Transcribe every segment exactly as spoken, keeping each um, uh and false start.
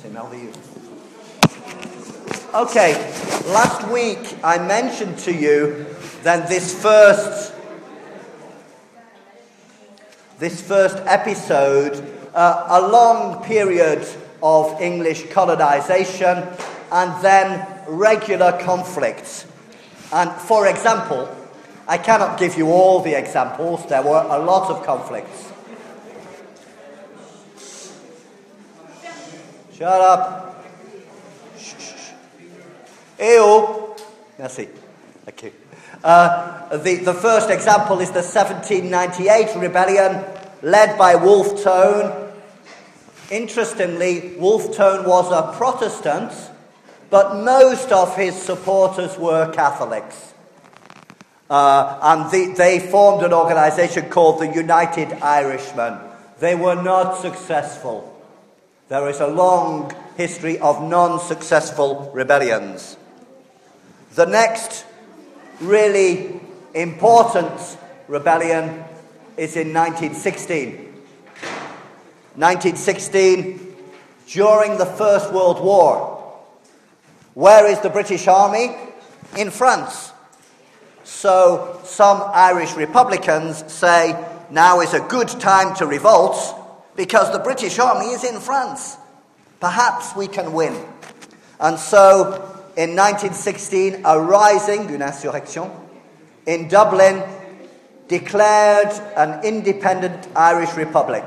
C'est merveilleux. Okay, last week I mentioned to you that this first this first episode, uh, a long period of English colonization and then regular conflicts. And for example, I cannot give you all the examples, there were a lot of conflicts. Shut up. Shh, shh, shh. Eh oh. Merci. Okay. Uh, the, the first example is the seventeen ninety-eight rebellion led by Wolfe Tone. Interestingly, Wolfe Tone was a Protestant, but most of his supporters were Catholics. Uh, and the, they formed an organization called the United Irishmen. They were not successful. There is a long history of non-successful rebellions. The next really important rebellion is in nineteen sixteen. nineteen sixteen, during the First World War. Where is the British Army? In France. So some Irish Republicans say now is a good time to revolt because the British Army is in France. Perhaps we can win. And so in nineteen sixteen, a rising, une insurrection, in Dublin declared an independent Irish Republic.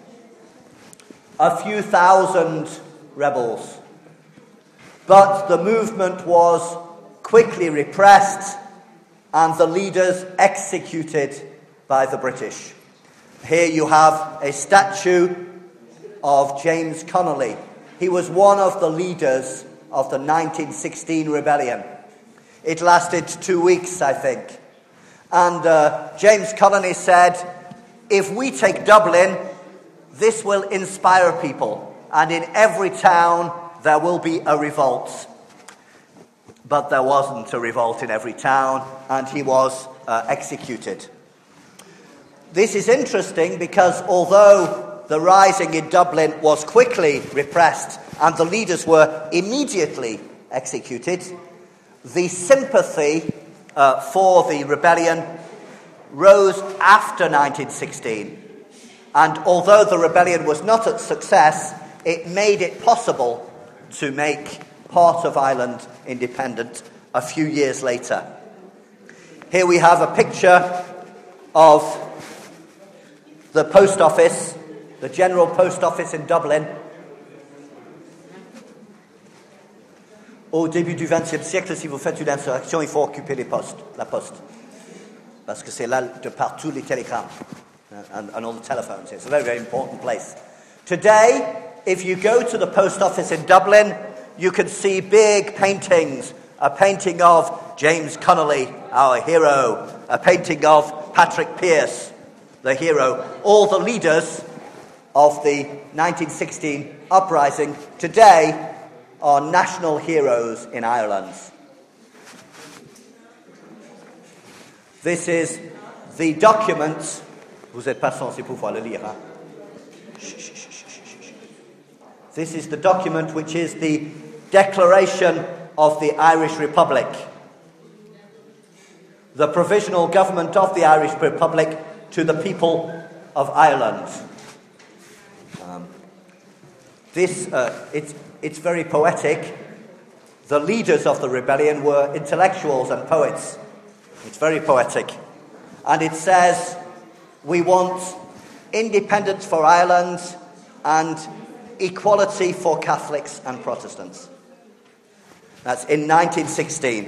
A few thousand rebels. But the movement was quickly repressed and the leaders executed by the British. Here you have a statue of James Connolly. He was one of the leaders of the nineteen sixteen rebellion. It lasted two weeks, I think. And uh, James Connolly said, if we take Dublin, this will inspire people, and in every town there will be a revolt. But there wasn't a revolt in every town, and he was uh, executed. This is interesting because although the rising in Dublin was quickly repressed and the leaders were immediately executed, the sympathy uh, for the rebellion rose after nineteen sixteen. And although the rebellion was not a success, it made it possible to make part of Ireland independent a few years later. Here we have a picture of the post office, the General Post Office in Dublin. Au début du vingtième siècle, si vous faites une insurrection, il faut occuper les postes, la poste. Parce que c'est là de partout les télégrammes. And, and all the telephones. It's a very, very important place. Today, if you go to the post office in Dublin, you can see big paintings. A painting of James Connolly, our hero. A painting of Patrick Pearse, the hero. All the leaders of the nineteen sixteen uprising today are national heroes in Ireland. This is the document. Vous êtes pas censé pouvoir le lire, hein? This is the document which is the Declaration of the Irish Republic. The provisional government of the Irish Republic to the people of Ireland. Um, this, uh, it's, it's very poetic. The leaders of the rebellion were intellectuals and poets. It's very poetic. And it says, we want independence for Ireland and equality for Catholics and Protestants. That's in nineteen sixteen.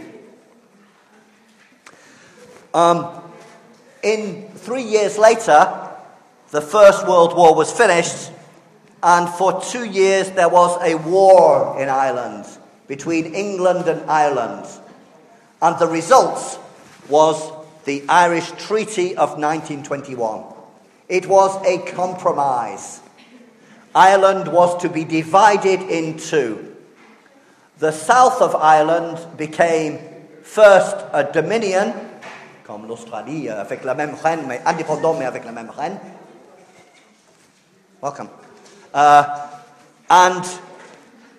Um, in three years later, the First World War was finished, and for two years there was a war in Ireland between England and Ireland. And the result was the Irish Treaty of nineteen twenty-one. It was a compromise. Ireland was to be divided in two. The south of Ireland became first a dominion, comme l'Australie, avec la même reine, mais indépendant, mais avec la même reine. Welcome. Uh, and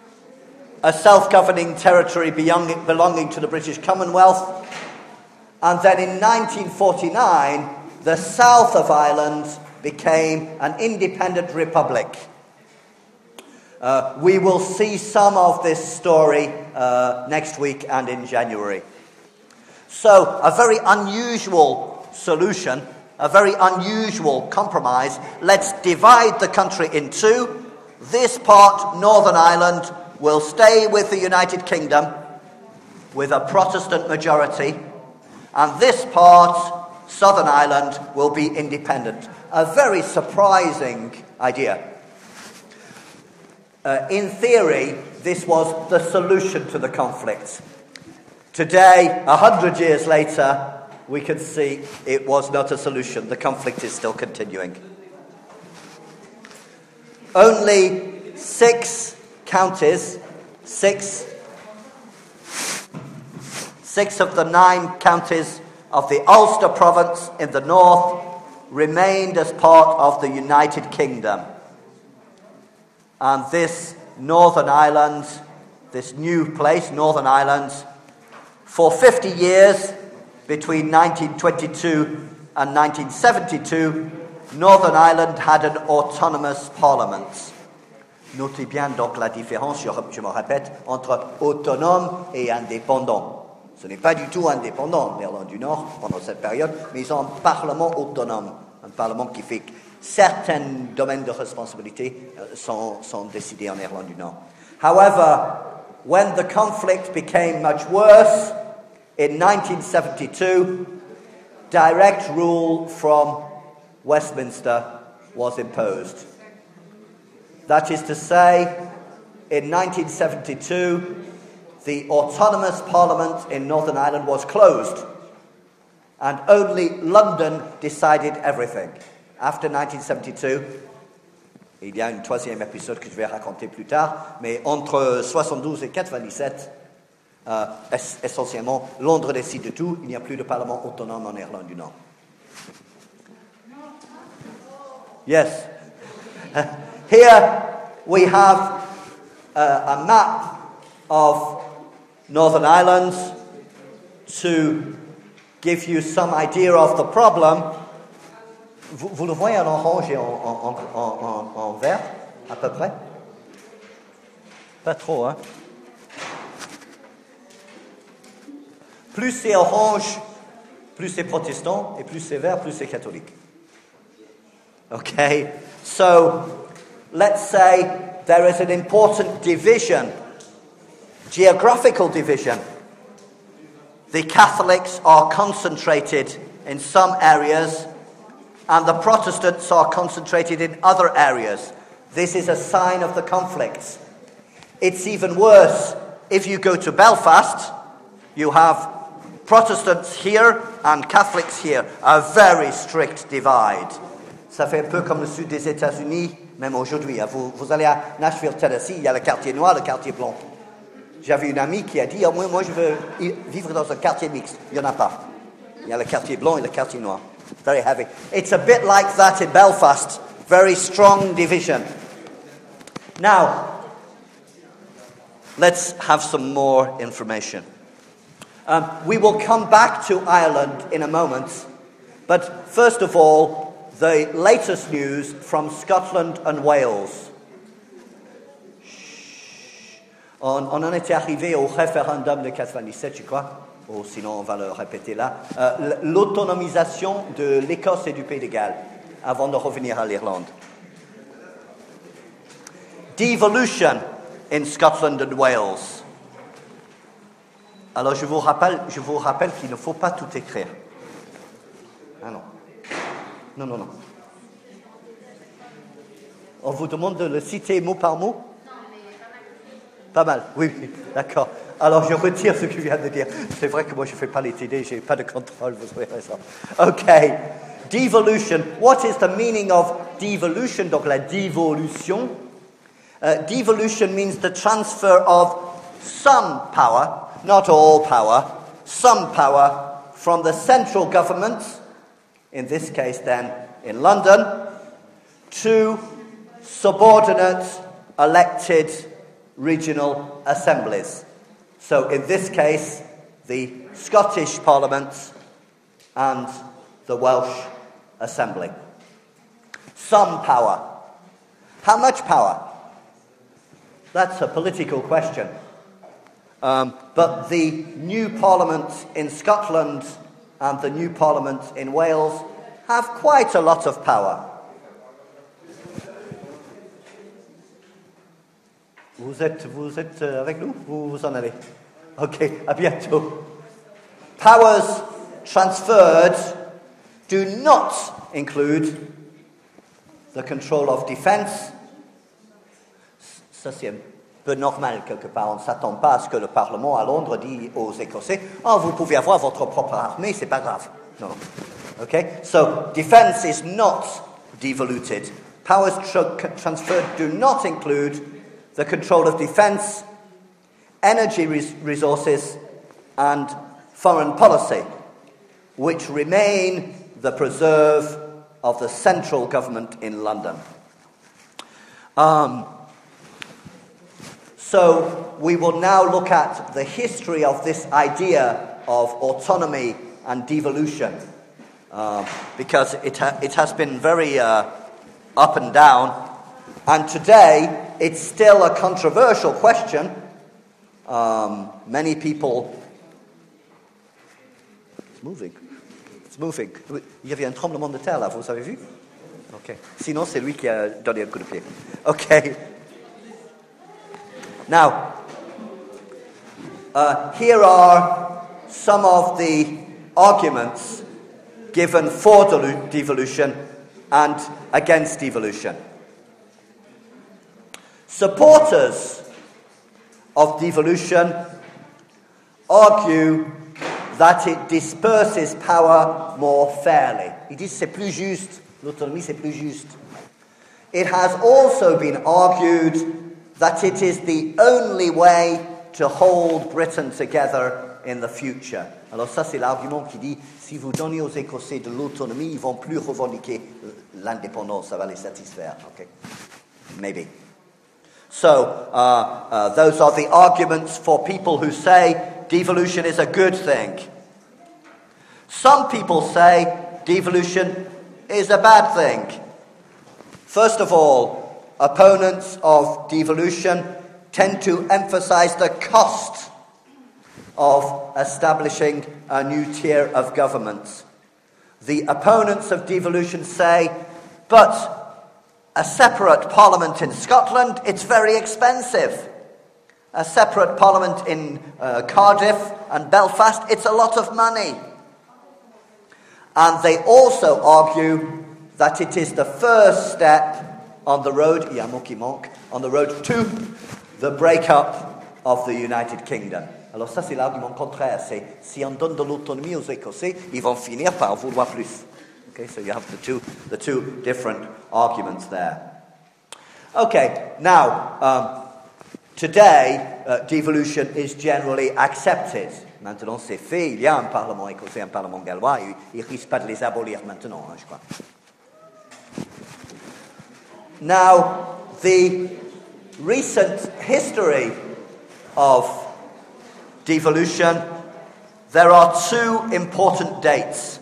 a self-governing territory belonging, belonging to the British Commonwealth. And then in nineteen forty-nine, the south of Ireland became an independent republic. Uh, we will see some of this story uh, next week and in January. So, a very unusual solution, a very unusual compromise. Let's divide the country in two. This part, Northern Ireland, will stay with the United Kingdom with a Protestant majority, and this part, Southern Ireland, will be independent. A very surprising idea. Uh, in theory, this was the solution to the conflict. Today, a hundred years later, we can see it was not a solution. The conflict is still continuing. Only six counties, six, six of the nine counties of the Ulster province in the north remained as part of the United Kingdom. And this Northern Ireland, this new place, Northern Ireland, for fifty years, between nineteen twenty-two and nineteen seventy-two, Northern Ireland had an autonomous parliament. Notez bien donc la différence, je, je me répète, entre autonome et indépendant. Ce n'est pas du tout indépendant, l'Irlande du Nord, pendant cette période, mais ils ont un parlement autonome, un parlement qui fait que certains domaines de responsabilité sont, sont décidés en Irlande du Nord. However, when the conflict became much worse, in nineteen seventy-two, direct rule from Westminster was imposed. That is to say, in nineteen seventy-two, the autonomous parliament in Northern Ireland was closed, and only London decided everything. After nineteen seventy-two, il y a un troisième épisode que je vais raconter plus tard, mais entre soixante-douze et quatre-vingt-dix-sept, euh, es- essentiellement, Londres décide de tout, il n'y a plus de parlement autonome en Irlande du Nord. Yes. Here we have uh, a map of Northern Ireland to give you some idea of the problem. Vous, vous le voyez en orange et en, en, en, en, en vert, à peu près? Pas trop, hein? Plus c'est orange, plus c'est protestant, et plus c'est vert, plus c'est catholique. Okay, so let's say there is an important division, geographical division. The Catholics are concentrated in some areas, and the Protestants are concentrated in other areas. This is a sign of the conflict. It's even worse. If you go to Belfast, you have Protestants here and Catholics here. A very strict divide. Ça fait un peu comme le sud des États-Unis, même aujourd'hui. Vous, vous allez à Nashville, Tennessee, il y a le quartier noir, le quartier blanc. J'avais une amie qui a dit, oh, moi, moi je veux vivre dans un quartier mixte. Il n'y en a pas. Il y a le quartier blanc et le quartier noir. Very heavy. It's a bit like that in Belfast. Very strong division. Now, let's have some more information. Um, we will come back to Ireland in a moment, but first of all, the latest news from Scotland and Wales. On, on en était arrivé au référendum de quatre-vingt-dix-sept, je crois. Oh, sinon, on va le répéter là. Euh, l'autonomisation de l'Écosse et du Pays de Galles, avant de revenir à l'Irlande. Devolution in Scotland and Wales. Alors, je vous rappelle, je vous rappelle qu'il ne faut pas tout écrire. Ah non. Non, non, non. On vous demande de le citer mot par mot? Pas mal, oui, oui, d'accord. Alors, je retire ce que je viens de dire. C'est vrai que moi, je ne fais pas les T D, je n'ai pas de contrôle, vous savez ça. OK. Devolution. What is the meaning of devolution? Donc, la dévolution. Uh, devolution means the transfer of some power, not all power, some power from the central government, in this case then in London, to subordinate elected regional assemblies. So in this case, the Scottish Parliament and the Welsh Assembly. Some power. How much power? That's a political question. Um, but the new Parliament in Scotland and the new Parliament in Wales have quite a lot of power. Vous êtes, vous êtes avec nous? Vous vous en allez? Ok, à bientôt. Powers transferred do not include the control of defense. Ça, c'est un peu normal quelque part. On ne s'attend pas à ce que le Parlement à Londres dise aux Écossais « Oh, vous pouvez avoir votre propre armée, c'est pas grave. » Non. Okay? So, defense is not devoluted. Powers tra- transferred do not include the control of defense, energy res- resources, and foreign policy, which remain the preserve of the central government in London. Um, so we will now look at the history of this idea of autonomy and devolution, uh, because it, ha- it has been very uh, up and down, and today it's still a controversial question. Um, many people... It's moving. It's moving. Il y avait un tremblement de terre là, vous avez vu? Ok. Sinon, c'est lui qui a donné un coup de pied. Ok. Now, uh, here are some of the arguments given for delu- devolution and against devolution. Supporters of devolution argue that it disperses power more fairly. Ils disent c'est plus juste, l'autonomie c'est plus juste. It has also been argued that it is the only way to hold Britain together in the future. Alors ça c'est l'argument qui dit si vous donnez aux Écossais de l'autonomie, ils vont plus revendiquer l'indépendance, ça va les satisfaire. Okay? Maybe. So, uh, uh, those are the arguments for people who say devolution is a good thing. Some people say devolution is a bad thing. First of all, opponents of devolution tend to emphasize the cost of establishing a new tier of government. The opponents of devolution say, but a separate parliament in Scotland, it's very expensive. A separate parliament in uh, Cardiff and Belfast, it's a lot of money. And they also argue that it is the first step on the road, il y a un mot qui manque, on the road to the breakup of the United Kingdom. Alors ça c'est l'argument contraire, c'est si on donne de l'autonomie aux Écossais, ils vont finir par en vouloir plus. Okay, so you have the two, the two different arguments there. Okay, now, um, today, uh, devolution is generally accepted. Maintenant, c'est fait. Il y a un parlement écossais, un parlement gallois. Ils ne risquent pas de les abolir maintenant, hein, je crois. Now, the recent history of devolution, there are two important dates.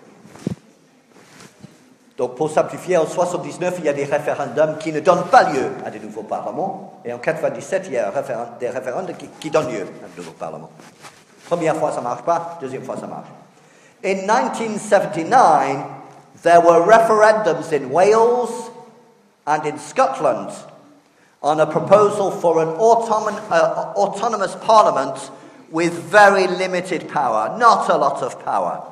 Donc, pour simplifier, en soixante-dix-neuf, il y a des référendums qui ne donnent pas lieu à de nouveaux parlements. Et en quatre-vingt-dix-sept, il y a référend- des référendums qui, qui donnent lieu à de nouveaux parlements. Première fois, ça ne marche pas. Deuxième fois, ça marche. In nineteen seventy-nine, there were referendums in Wales and in Scotland on a proposal for an autonom- uh, autonomous parliament with very limited power, not a lot of power.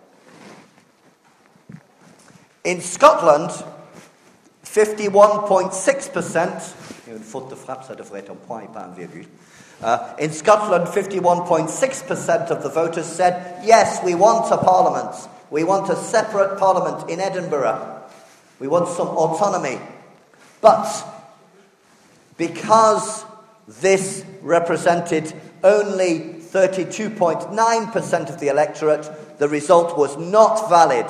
In Scotland, fifty-one point six percent, une faute de frappe, ça devrait être un point et pas un virgule. Uh, in Scotland, fifty-one point six percent of the voters said, yes, we want a parliament. We want a separate parliament in Edinburgh. We want some autonomy. But because this represented only thirty-two point nine percent of the electorate, the result was not valid.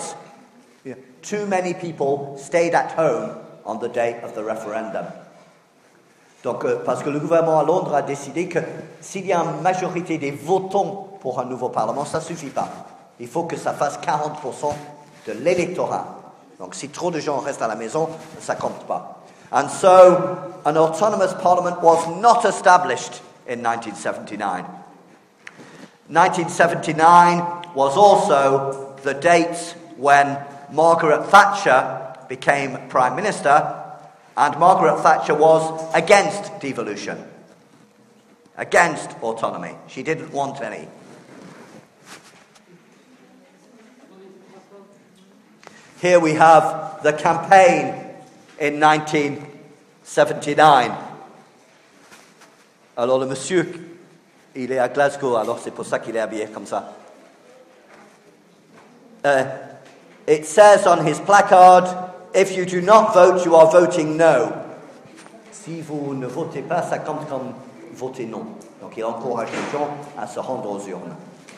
Too many people stayed at home on the day of the referendum. Donc, euh, parce que le gouvernement à Londres a décidé que s'il y a une majorité des votants pour un nouveau Parlement, ça ne suffit pas. Il faut que ça fasse quarante pour cent de l'électorat. Donc, si trop de gens restent à la maison, ça ne compte pas. And so, an autonomous parliament was not established in nineteen seventy-nine. nineteen seventy-nine was also the date when Margaret Thatcher became Prime Minister, and Margaret Thatcher was against devolution, against autonomy. She didn't want any. Here we have the campaign in nineteen seventy-nine. Alors le monsieur, il est à Glasgow, alors c'est pour ça qu'il est habillé comme ça. Uh, it says on his placard, if you do not vote, you are voting no. Si vous ne votez pas, ça compte comme voter non. Donc il encourage les gens à se rendre aux urnes.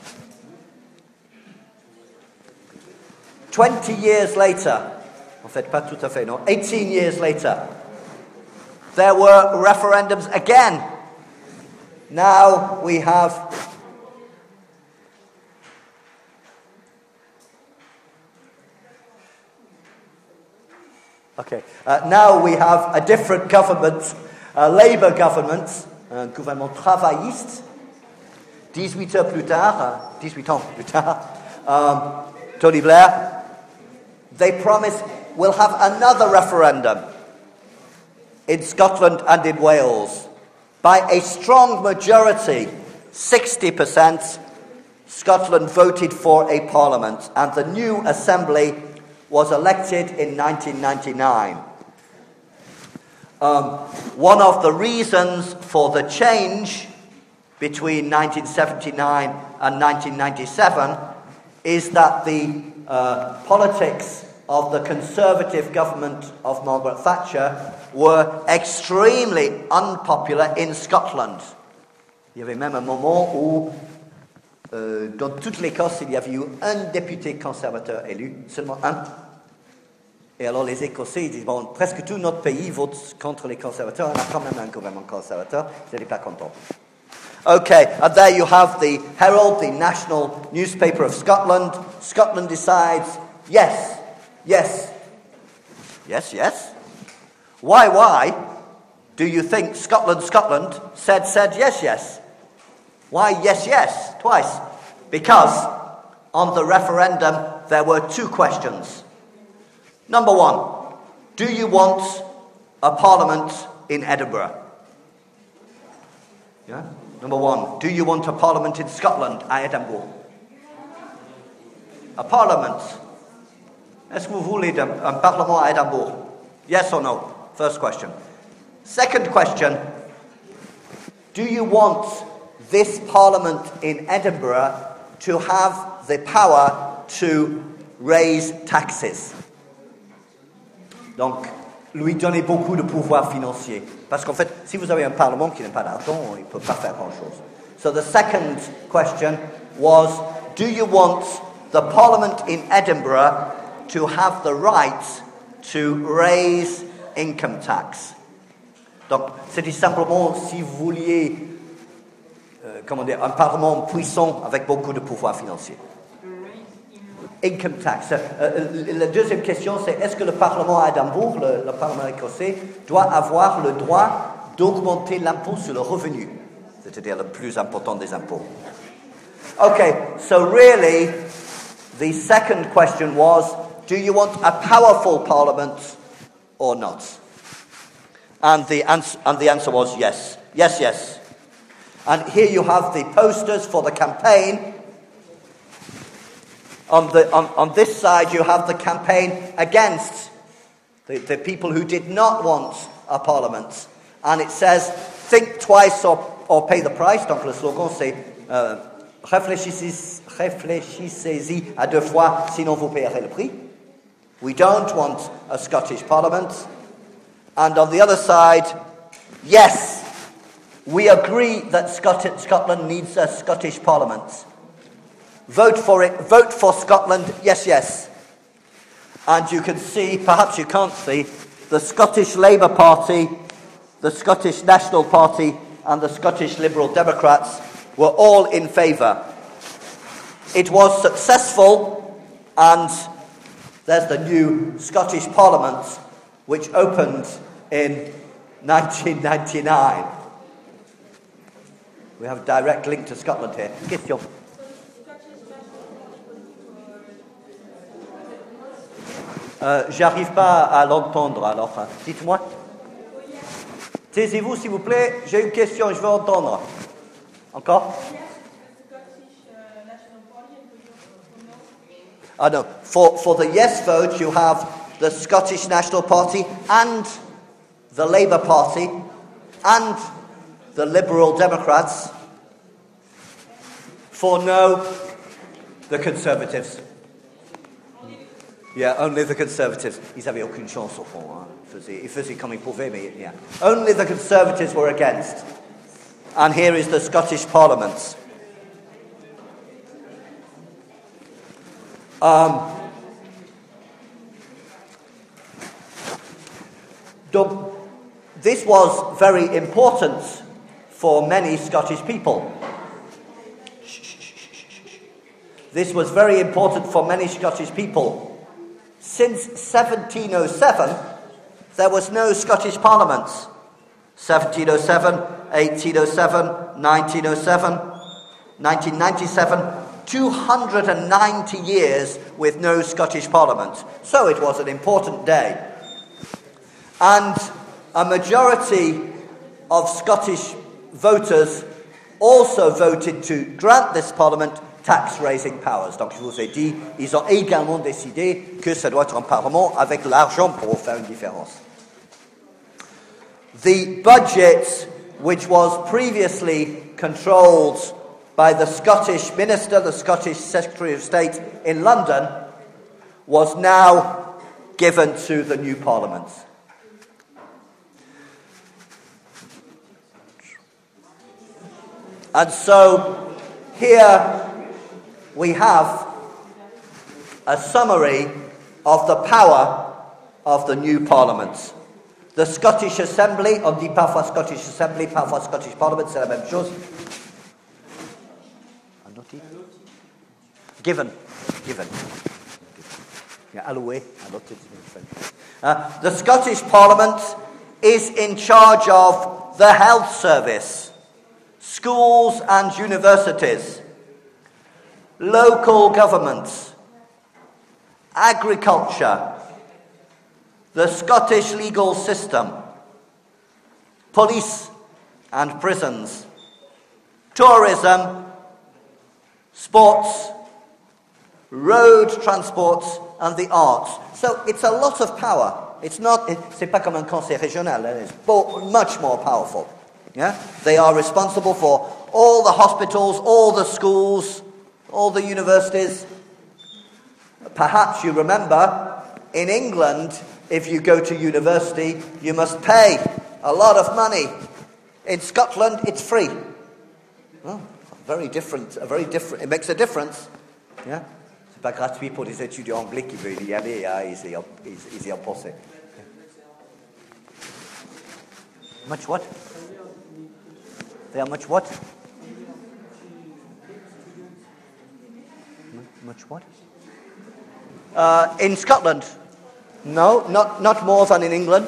Twenty years later, en fait pas tout à fait, non, eighteen years later, there were referendums again. Now we have Okay. Uh, now we have a different government, a Labour government, un gouvernement travailliste. dix-huit heures plus tard, uh, dix-huit ans plus tard, um, Tony Blair, they promise we'll have another referendum in Scotland and in Wales. By a strong majority, sixty percent, Scotland voted for a parliament, and the new assembly was elected in nineteen ninety-nine. Um, one of the reasons for the change between nineteen seventy-nine and nineteen ninety-seven is that the uh, politics of the Conservative government of Margaret Thatcher were extremely unpopular in Scotland. Il y avait même un moment où, euh, dans toute l'Écosse, il y avait eu un député conservateur élu, seulement un. Et alors les Écossais ils disent, bon, presque tout notre pays vote contre les conservateurs, on a quand même un gouvernement conservateur, ils n'étaient pas contents. Okay, and there you have the Herald, the national newspaper of Scotland. Scotland decides, yes, yes, yes, yes. Why, why do you think Scotland, Scotland said, said, yes, yes? Why yes, yes, twice? Because on the referendum there were two questions. Number one, do you want a parliament in Edinburgh? Yeah? Number one, do you want a parliament in Scotland, à Edinburgh? A parliament. Est-ce que vous voulez un, un parlement à Edinburgh? Yes or no? First question. Second question, do you want this parliament in Edinburgh to have the power to raise taxes? Donc, lui donner beaucoup de pouvoir financier. Parce qu'en fait, si vous avez un parlement qui n'a pas d'argent, il ne peut pas faire grand-chose. So the second question was, do you want the parliament in Edinburgh to have the right to raise income tax? Donc, c'était simplement si vous vouliez, euh, comment dire, un parlement puissant avec beaucoup de pouvoir financier. Income tax. Euh, la deuxième question, c'est est-ce que le Parlement à Édimbourg, le, le Parlement écossais, doit avoir le droit d'augmenter l'impôt sur le revenu, c'est-à-dire le plus important des impôts? Okay, so really, the second question was, do you want a powerful parliament or not? And the answer, and the answer was yes. Yes, yes. And here you have the posters for the campaign. On, the, on, on this side, you have the campaign against the, the people who did not want a parliament. And it says, think twice or, or pay the price. Donc le slogan, c'est euh, réfléchissez, réfléchissez-y à deux fois, sinon vous payerez le prix. We don't want a Scottish parliament. And on the other side, yes, we agree that Scot- Scotland needs a Scottish parliament. Vote for it. Vote for Scotland. Yes, yes. And you can see, perhaps you can't see, the Scottish Labour Party, the Scottish National Party and the Scottish Liberal Democrats were all in favour. It was successful, and there's the new Scottish Parliament, which opened in nineteen ninety-nine. We have a direct link to Scotland here. Question. Euh, J'arrive pas à l'entendre, alors hein. Dites-moi. Taisez-vous, s'il vous plaît. J'ai une question, je veux entendre. Encore? Oh, no. For, for the yes vote, you have the Scottish National Party and the Labour Party and the Liberal Democrats. For no, the Conservatives. Yeah, only the Conservatives. Ils avaient aucune chance au fond. Hein. Ils faisaient, ils faisaient comme ils pouvaient, mais yeah. Only the Conservatives were against. And here is the Scottish Parliament. Um, the, this was very important for many Scottish people. This was very important for many Scottish people. Since seventeen oh seven, there was no Scottish Parliament. seventeen oh seven, eighteen oh seven, nineteen oh seven, nineteen ninety-seven, two hundred ninety years with no Scottish Parliament. So it was an important day. And a majority of Scottish voters also voted to grant this Parliament tax-raising powers. Donc je vous ai dit, ils ont également décidé que ça doit être un Parlement avec l'argent pour faire une différence. The budget, which was previously controlled by the Scottish Minister, the Scottish Secretary of State in London, was now given to the new Parliament. And so, here we have a summary of the power of the new Parliament. The Scottish Assembly, on dit parfois Scottish Assembly, parfois Scottish Parliament, c'est la même chose. Given. Given. Yeah, alloué. Uh, the Scottish Parliament is in charge of the health service, schools and universities, local governments, agriculture, the Scottish legal system, police and prisons, tourism, sports, road transport and the arts. So it's a lot of power. It's not, c'est pas comme un conseil régional, it's much more powerful. Yeah? They are responsible for all the hospitals, all the schools, all the universities. Perhaps you remember, in England, if you go to university, you must pay a lot of money. In Scotland, it's free. Oh, very different, a very different, it makes a difference. Yeah? C'est pas gratuit pour les étudiants anglais qui veulent y aller, hein, ils, y, ils, ils y ont pensé. Much what? They are much what? Much what? Uh, in Scotland? No, not, not more than in England.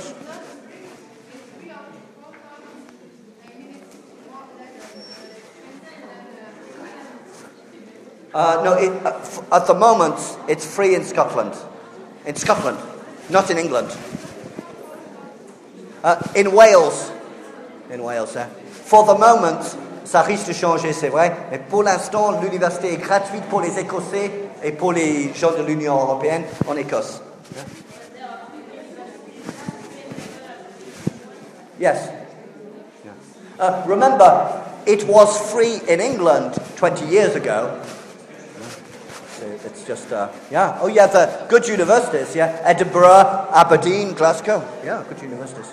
Uh, no, it, uh, f- at the moment, it's free in Scotland. In Scotland, not in England. Uh, in Wales. In Wales, eh? For the moment, ça risque de changer, c'est vrai, mais pour l'instant, l'université est gratuite pour les Écossais et pour les gens de l'Union européenne en Écosse. Yes. Yeah. Uh, remember, it was free in England twenty years ago. So it's just, uh, yeah. Oh, yeah, the good universities, yeah. Edinburgh, Aberdeen, Glasgow. Yeah, good universities.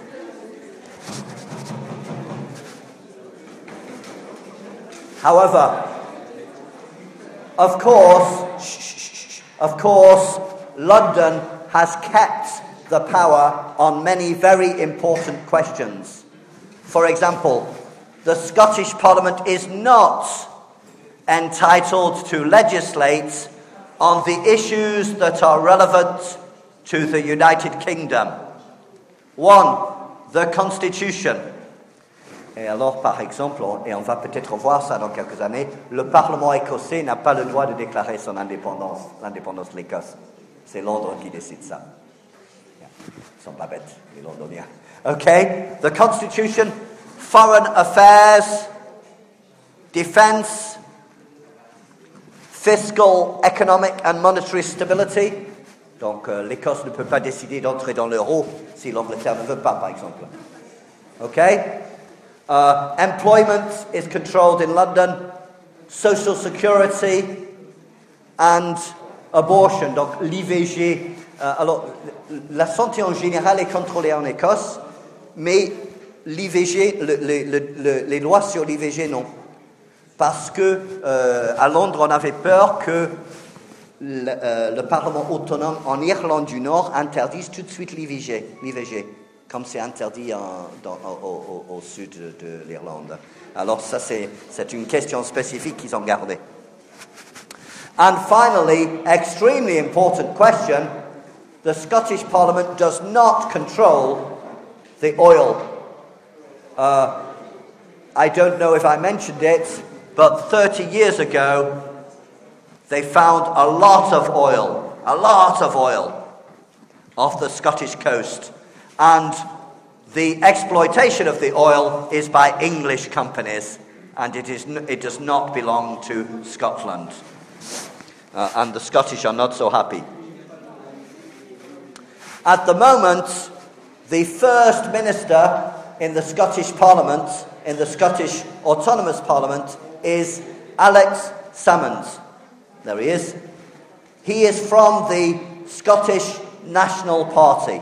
However, of course, of course, London has kept the power on many very important questions. For example, the Scottish Parliament is not entitled to legislate on the issues that are relevant to the United Kingdom. One, the Constitution. Et alors, par exemple, on, et on va peut-être voir ça dans quelques années, le Parlement écossais n'a pas le droit de déclarer son indépendance, l'indépendance de l'Écosse. C'est Londres qui décide ça. Ils sont pas bêtes, les Londoniens. Okay, the Constitution, Foreign Affairs, Defence, Fiscal, Economic and Monetary Stability. Donc, euh, l'Écosse ne peut pas décider d'entrer dans l'euro si l'Angleterre ne veut pas, par exemple. Okay? Uh, employment is controlled in London, social security and abortion, donc l'I V G. Uh, alors, la santé en général est contrôlée en Écosse, mais l'I V G, le, le, le, les lois sur l'I V G, non. Parce que euh, à Londres, on avait peur que le, euh, le Parlement autonome en Irlande du Nord interdise tout de suite l'I V G. L'I V G. Comme c'est interdit en, dans, au, au, au sud de, de l'Irlande. Alors ça, c'est, c'est une question spécifique qu'ils ont gardée. And finally, extremely important question, the Scottish Parliament does not control the oil. Uh, I don't know if I mentioned it, but thirty years ago, they found a lot of oil, a lot of oil off the Scottish coast. And the exploitation of the oil is by English companies, and it, is n- it does not belong to Scotland. Uh, and the Scottish are not so happy. At the moment, the First Minister in the Scottish Parliament, in the Scottish Autonomous Parliament, is Alex Salmond. There he is. He is from the Scottish National Party.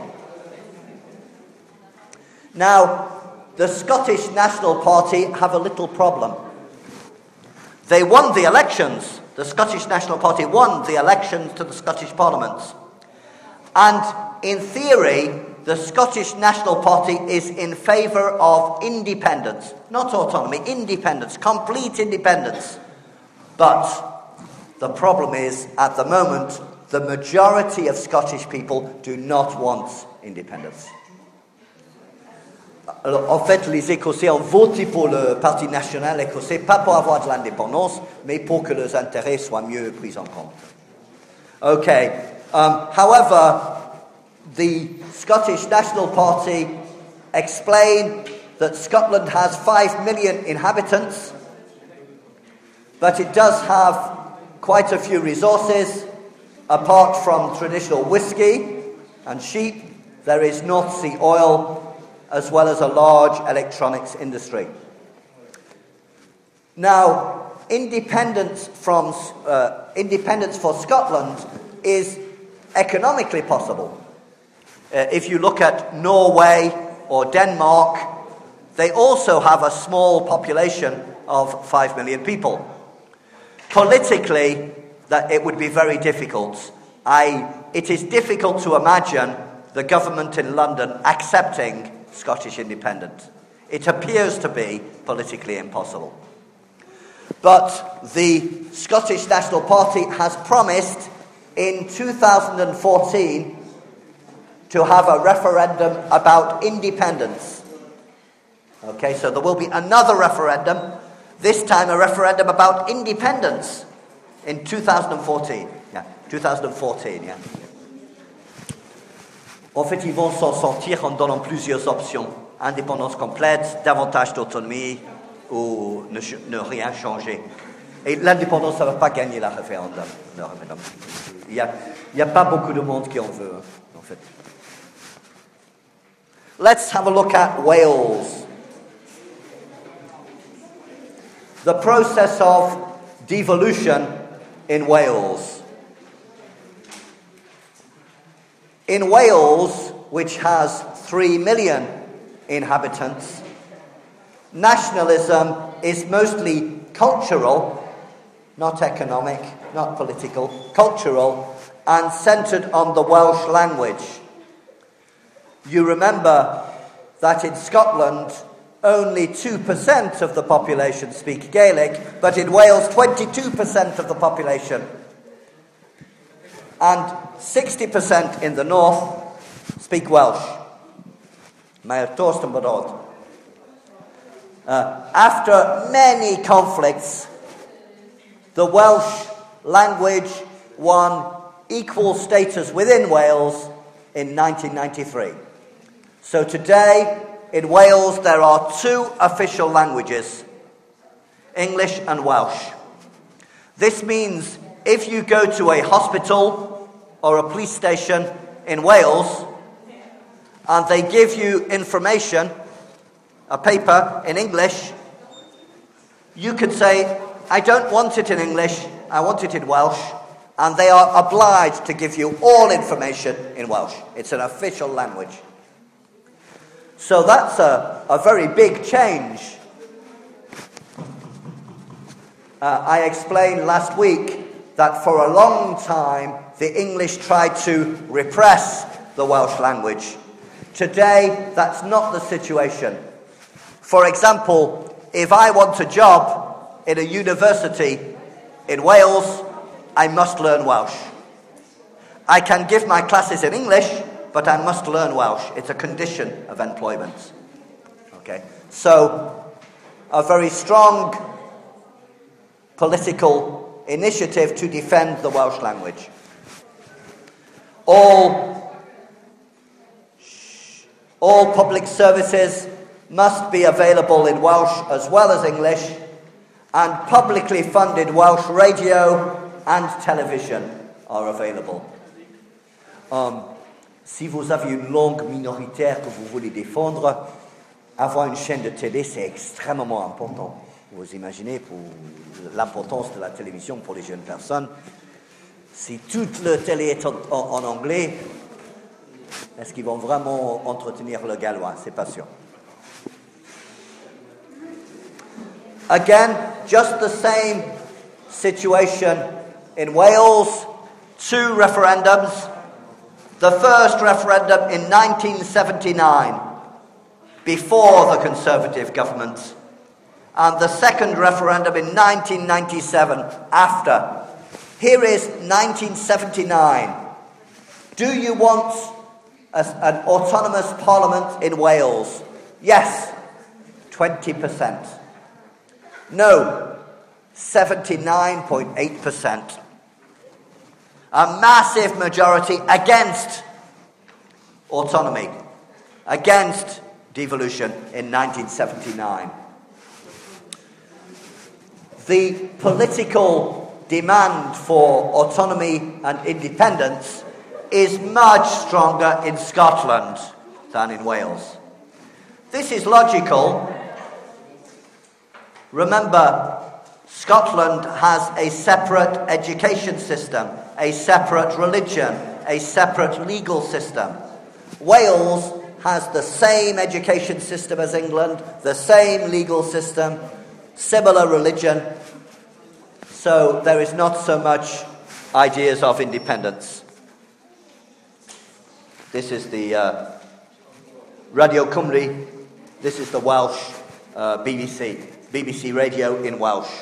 Now, the Scottish National Party have a little problem. They won the elections. The Scottish National Party won the elections to the Scottish Parliament. And in theory, the Scottish National Party is in favour of independence. Not autonomy, independence, complete independence. But the problem is, at the moment, the majority of Scottish people do not want independence. Alors, en fait, les Écossais ont voté pour le Parti national écossais, pas pour avoir de l'indépendance, mais pour que leurs intérêts soient mieux pris en compte. Okay. Um, however, the Scottish National Party explain that Scotland has five million inhabitants, but it does have quite a few resources. Apart from traditional whiskey and sheep, there is North Sea oil, as well as a large electronics industry. Now, independence from uh, independence for Scotland is economically possible. Uh, if you look at Norway or Denmark, they also have a small population of five million people. Politically, that it would be very difficult. I, it is difficult to imagine the government in London accepting Scottish independence. It appears to be politically impossible. But the Scottish National Party has promised in two thousand fourteen to have a referendum about independence. Okay, so there will be another referendum, this time a referendum about independence in two thousand fourteen. Yeah, two thousand fourteen, yeah. En fait, ils vont s'en sortir en donnant plusieurs options. Indépendance complète, davantage d'autonomie ou ne, ne rien changer. Et l'indépendance, ça ne va pas gagner la référendum. Le référendum. Il n'y a, il a pas beaucoup de monde qui en veut, en fait. Let's have a look at Wales. The process of devolution in Wales. In Wales, which has three million inhabitants, nationalism is mostly cultural, not economic, not political, cultural, and centred on the Welsh language. You remember that in Scotland, only two percent of the population speak Gaelic, but in Wales, twenty-two percent of the population. And sixty percent in the north speak Welsh. Mae'r tost yn barod. Uh, after many conflicts, the Welsh language won equal status within Wales in nineteen ninety-three. So today, in Wales, there are two official languages, English and Welsh. This means if you go to a hospital or a police station in Wales and they give you information, a paper in English, you could say, I don't want it in English, I want it in Welsh, and they are obliged to give you all information in Welsh. It's an official language. So that's a, a very big change. Uh, I explained last week that for a long time the English tried to repress the Welsh language. Today, that's not the situation. For example, if I want a job in a university in Wales, I must learn Welsh. I can give my classes in English, but I must learn Welsh. It's a condition of employment. Okay? So, a very strong political initiative to defend the Welsh language. All, all public services must be available in Welsh as well as English, and publicly funded Welsh radio and television are available. Um, si vous avez une langue minoritaire que vous voulez défendre, avoir une chaîne de télé, c'est extrêmement important. Vous imaginez pour l'importance de la télévision pour les jeunes personnes. Si toute la télé est en, en, en anglais, est-ce qu'ils vont vraiment entretenir le gallois? C'est pas sûr. Again, just the same situation in Wales, two referendums. The first referendum in nineteen seventy-nine, before the Conservative government, and the second referendum in nineteen ninety-seven, after. Here is nineteen seventy-nine. Do you want a, an autonomous parliament in Wales? Yes, twenty percent. No, seventy-nine point eight percent. A massive majority against autonomy, against devolution in nineteen seventy-nine. The political demand for autonomy and independence is much stronger in Scotland than in Wales. This is logical. Remember, Scotland has a separate education system, a separate religion, a separate legal system. Wales has the same education system as England, the same legal system, similar religion, so there is not so much ideas of independence. This is the uh, Radio Cymru, this is the Welsh uh, B B C, B B C Radio in Welsh.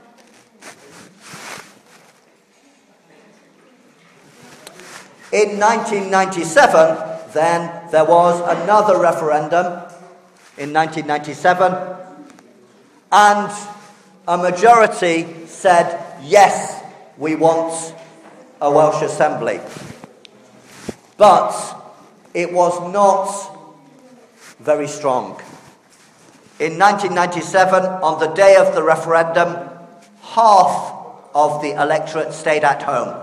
In nineteen ninety-seven, then, there was another referendum in nineteen ninety-seven, and a majority said, yes, we want a Welsh Assembly. But it was not very strong. In nineteen ninety-seven, on the day of the referendum, half of the electorate stayed at home.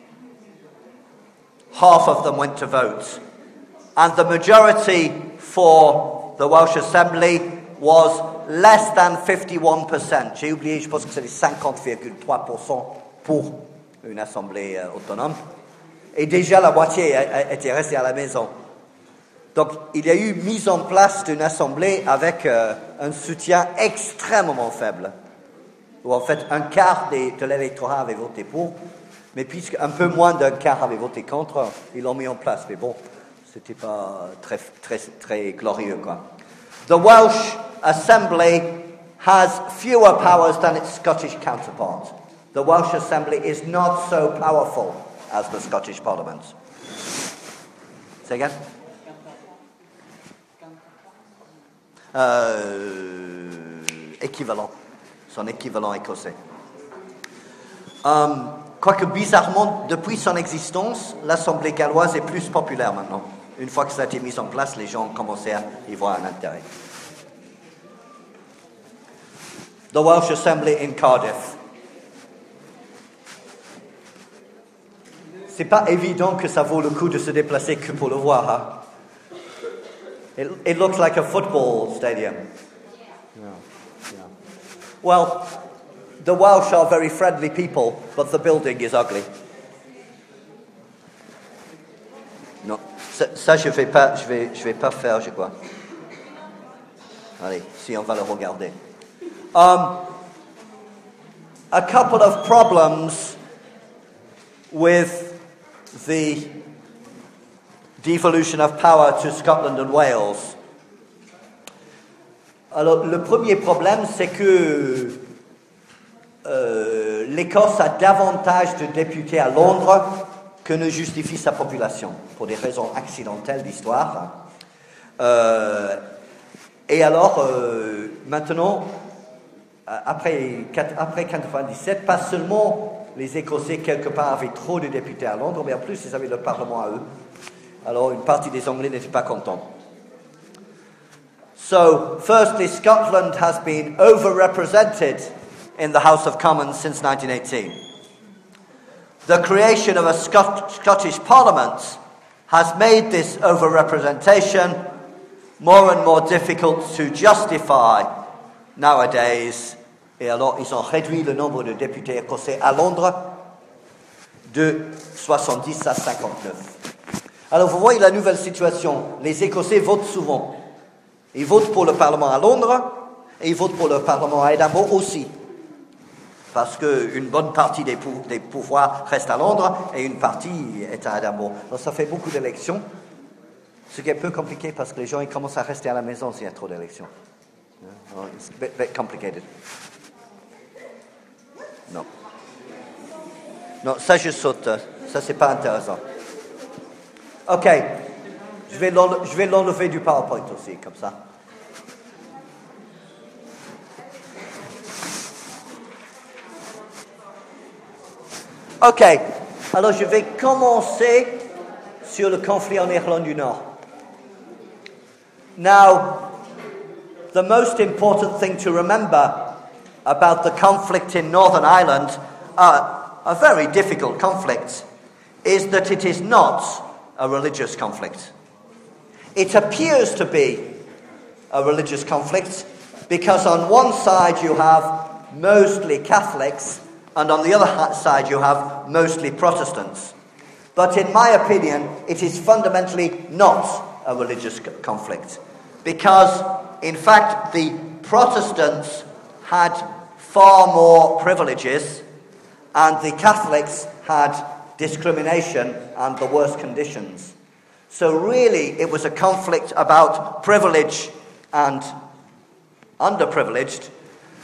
Half of them went to vote. And the majority for the Welsh Assembly was less than fifty-one percent. J'ai oublié, je pense que c'est cinquante virgule trois pour cent pour une assemblée euh, autonome. Et déjà la moitié était restée à la maison. Donc il y a eu mise en place d'une assemblée avec euh, un soutien extrêmement faible. Où en fait un quart des, de l'électorat avait voté pour. Mais puisque un peu moins d'un quart avait voté contre, ils l'ont mis en place. Mais bon, c'était pas très, très, très glorieux, quoi. The Welsh Assembly has fewer powers than its Scottish counterpart. The Welsh Assembly is not so powerful as the Scottish Parliament. Say again? Euh, équivalent. Son équivalent écossais. Um, quoique bizarrement, depuis son existence, l'Assemblée galloise est plus populaire maintenant. Une fois que ça a été mis en place, les gens ont commencé à y voir un intérêt. The Welsh Assembly in Cardiff. C'est pas évident que ça vaut le coup de se déplacer que pour le voir. Hein? It, it looks like a football stadium. Yeah. Yeah. Well, the Welsh are very friendly people, but the building is ugly. Non, ça, ça je vais pas, je vais, je vais pas faire, je crois. Allez, si on va le regarder. Um, a couple of problems with the devolution of power to Scotland and Wales. Alors, le premier problème, c'est que euh, l'Écosse a davantage de députés à Londres que ne justifie sa population, pour des raisons accidentelles d'histoire. Euh, et alors, euh, maintenant, après, après quatre-vingt-dix-sept, pas seulement les Écossais, quelque part, avaient trop de députés à Londres, mais en plus, ils avaient le Parlement à eux. Alors, une partie des Anglais n'était pas contents. So, firstly, Scotland has been overrepresented in the House of Commons since nineteen eighteen. The creation of a Scot- Scottish Parliament has made this overrepresentation more and more difficult to justify nowadays. Et alors, ils ont réduit le nombre de députés écossais à Londres de soixante-dix à cinquante-neuf. Alors, vous voyez la nouvelle situation. Les Écossais votent souvent. Ils votent pour le Parlement à Londres et ils votent pour le Parlement à Édimbourg aussi. Parce qu'une bonne partie des, pou- des pouvoirs reste à Londres et une partie est à Édimbourg. Donc, ça fait beaucoup d'élections. Ce qui est un peu compliqué parce que les gens ils commencent à rester à la maison s'il y a trop d'élections. Yeah, it's a bit, bit complicated. Non. Non, ça je saute. Ça c'est pas intéressant. Ok. Je vais l'enle- je vais l'enlever du PowerPoint aussi, comme ça. Ok. Alors je vais commencer sur le conflit en Irlande du Nord. Now, the most important thing to remember about the conflict in Northern Ireland, uh, a very difficult conflict, is that it is not a religious conflict. It appears to be a religious conflict because on one side you have mostly Catholics and on the other side you have mostly Protestants. But in my opinion, it is fundamentally not a religious conflict because, in fact, the Protestants had far more privileges and the Catholics had discrimination and the worst conditions. So really, it was a conflict about privilege and underprivileged.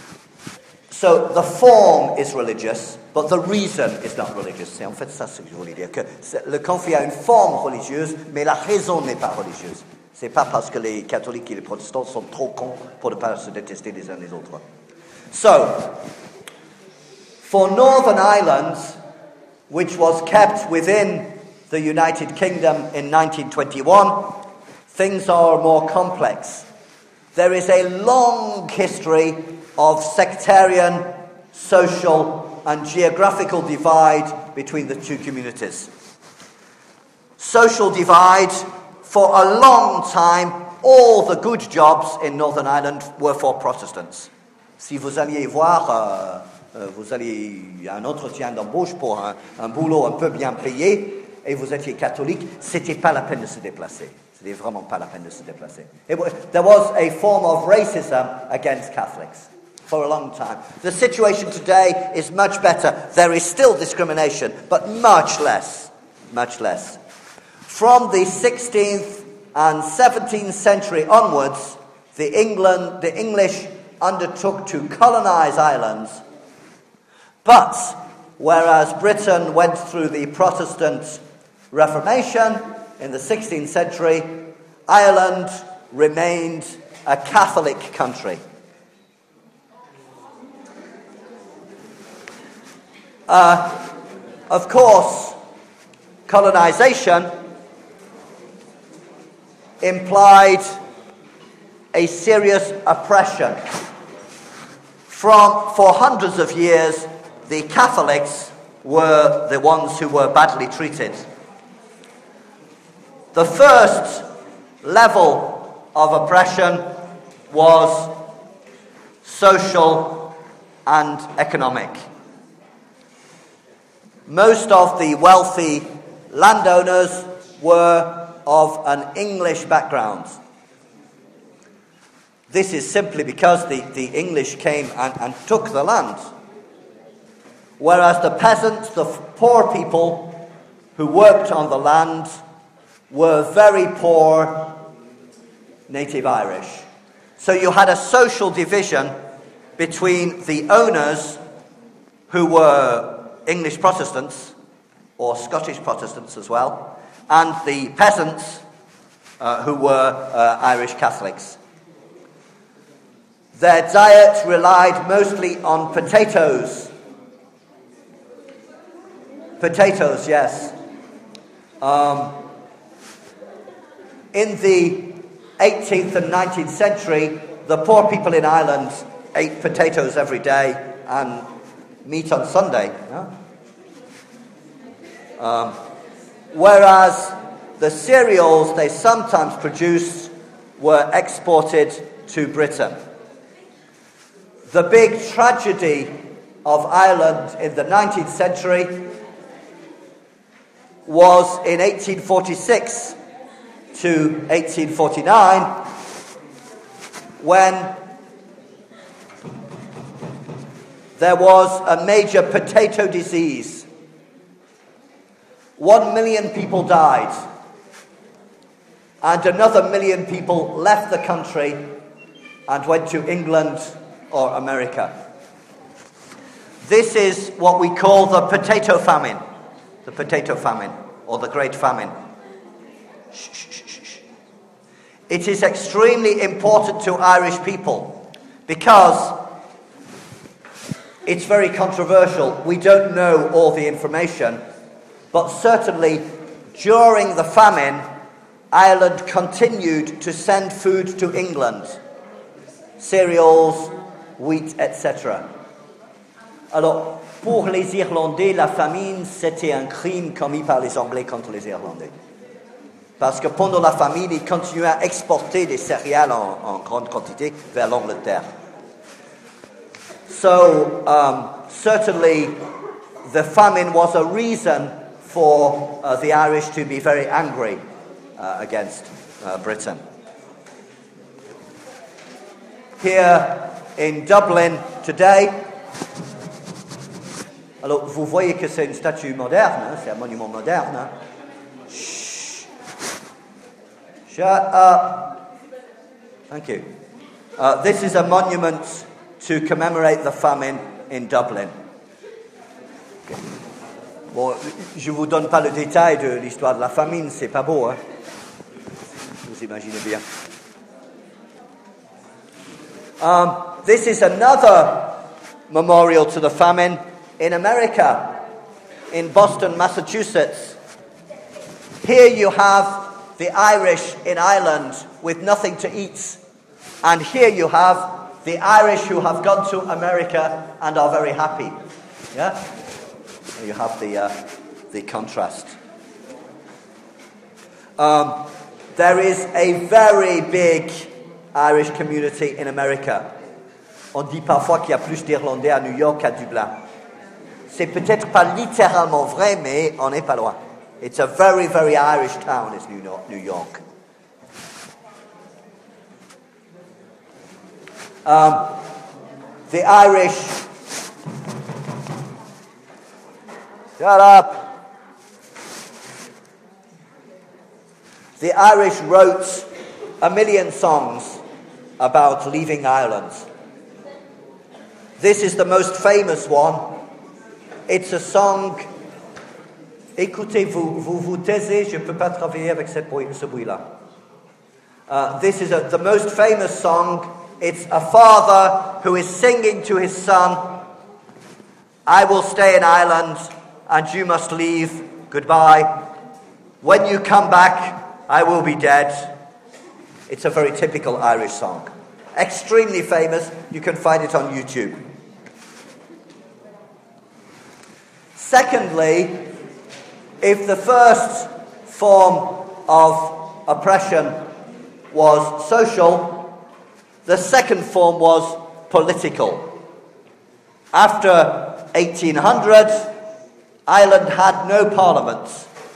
So the form is religious, but the reason is not religious. C'est en fait ça ce que je voulais dire, que le conflit a une forme religieuse, mais la raison n'est pas religieuse. C'est pas parce que les catholiques et les protestants sont trop cons pour ne pas se détester les uns les autres. So, for Northern Ireland, which was kept within the United Kingdom in nineteen twenty-one, things are more complex. There is a long history of sectarian, social, and geographical divide between the two communities. Social divide, for a long time, all the good jobs in Northern Ireland were for Protestants. Si vous alliez voir, euh, euh, vous alliez à un entretien d'embauche pour un, un boulot un peu bien payé, et vous étiez catholique, c'était pas la peine de se déplacer. C'était vraiment pas la peine de se déplacer. It was, there was a form of racism against Catholics for a long time. The situation today is much better. There is still discrimination, but much less, much less. From the sixteenth and seventeenth century onwards, the England, the English undertook to colonize Ireland, but whereas Britain went through the Protestant Reformation in the sixteenth century, Ireland remained a Catholic country. Uh, of course, colonization implied a serious oppression. From, for hundreds of years, the Catholics were the ones who were badly treated. The first level of oppression was social and economic. Most of the wealthy landowners were of an English background. This is simply because the, the English came and, and took the land. Whereas the peasants, the poor people who worked on the land, were very poor native Irish. So you had a social division between the owners, who were English Protestants, or Scottish Protestants as well, and the peasants, uh, who were uh, Irish Catholics. Their diet relied mostly on potatoes. Potatoes, yes. Um, in the eighteenth and nineteenth century, the poor people in Ireland ate potatoes every day and meat on Sunday. Yeah? Um, whereas the cereals they sometimes produced were exported to Britain. The big tragedy of Ireland in the nineteenth century was in eighteen forty-six to eighteen forty-nine, when there was a major potato disease. One million people died, and another million people left the country and went to England or America. This is what we call the potato famine. The potato famine, or the Great Famine. Shh, shh, shh, shh. It is extremely important to Irish people because it's very controversial. We don't know all the information, but certainly during the famine, Ireland continued to send food to England. Cereals, wheat, et cetera. Alors, pour les Irlandais, la famine, c'était un crime commis par les Anglais contre les Irlandais. Parce que pendant la famine, ils continuaient à exporter des céréales en, en grande quantité vers l'Angleterre. So, um, certainly, the famine was a reason for uh, the Irish to be very angry uh, against uh, Britain. Here in Dublin today, alors vous voyez que c'est une statue moderne, hein, c'est un monument moderne. Hein. Shh. Shut up. Thank you. Uh, this is a monument to commemorate the famine in Dublin. Okay. Bon, je vous donne pas le détail de l'histoire de la famine, c'est pas beau, hein. Vous imaginez bien. Um, this is another memorial to the famine in America, in Boston, Massachusetts. Here you have the Irish in Ireland with nothing to eat. And here you have the Irish who have gone to America and are very happy. Yeah? You have the, uh, the contrast. Um, there is a very big Irish community in America. On dit parfois qu'il y a plus d'Irlandais à New York qu'à Dublin. C'est peut-être pas littéralement vrai, mais on n'est pas loin. It's a very, very Irish town, is New York. New York. Um, the Irish... Shut up! The Irish wrote a million songs about leaving Ireland. This is the most famous one. It's a song. Écoutez, vous vous, vous taisez, je ne peux pas travailler avec cette bruit, ce bruit-là. Uh, this is a, the most famous song. It's a father who is singing to his son, I will stay in Ireland and you must leave. Goodbye. When you come back, I will be dead. It's a very typical Irish song. Extremely famous. You can find it on YouTube. Secondly, if the first form of oppression was social, the second form was political. After eighteen hundred, Ireland had no parliament,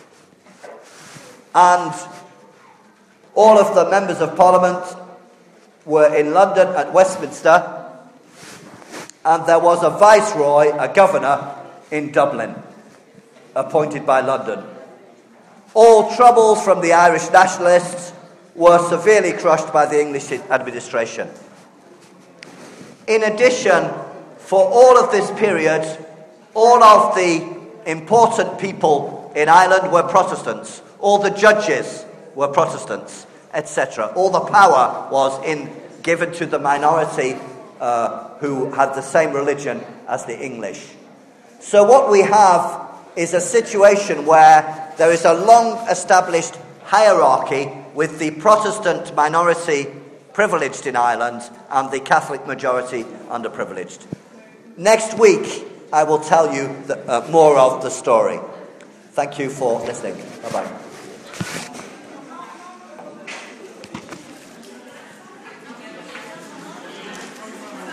and all of the members of parliament were in London at Westminster, and there was a viceroy, a governor, in Dublin, appointed by London. All troubles from the Irish nationalists were severely crushed by the English administration. In addition, for all of this period, all of the important people in Ireland were Protestants. All the judges were Protestants, et cetera. All the power was in given to the minority uh, who had the same religion as the English. So what we have is a situation where there is a long-established hierarchy with the Protestant minority privileged in Ireland and the Catholic majority underprivileged. Next week, I will tell you the, uh, more of the story. Thank you for listening. Bye-bye.